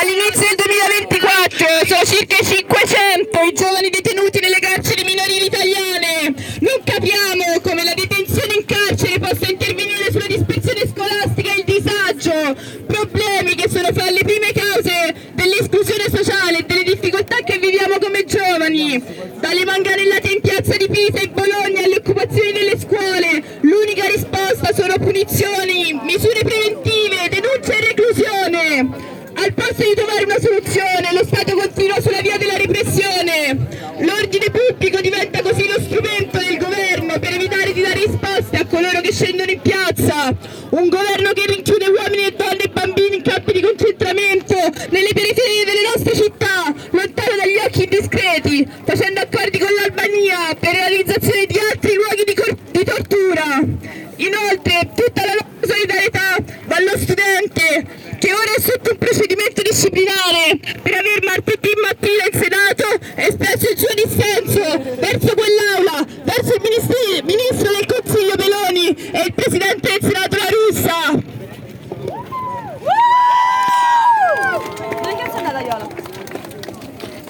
All'inizio del 2024 sono circa 500 i giovani detenuti nelle carceri minorili italiane. Non capiamo come la detenzione in carcere possa intervenire sulla dispersione scolastica e il disagio, problemi che sono fra le prime cause dell'esclusione sociale e delle difficoltà che viviamo come giovani. Dalle manganellate in piazza di Pisa e Bologna alle occupazioni delle scuole, l'unica risposta sono punizioni, misure preventive, denuncia e reclusione. Al posto di trovare una soluzione, lo Stato continua sulla via della repressione. L'ordine pubblico diventa così lo strumento del governo per evitare di dare risposte a coloro che scendono in piazza. Un governo che rinchiude uomini e donne e bambini in campi di concentramento nelle periferie delle nostre città, lontano dagli occhi indiscreti, facendo accordi con l'Albania per realizzazione di altri luoghi di tortura. Inoltre, tutta la nostra solidarietà va allo studente che ora è sotto un procedimento disciplinare per aver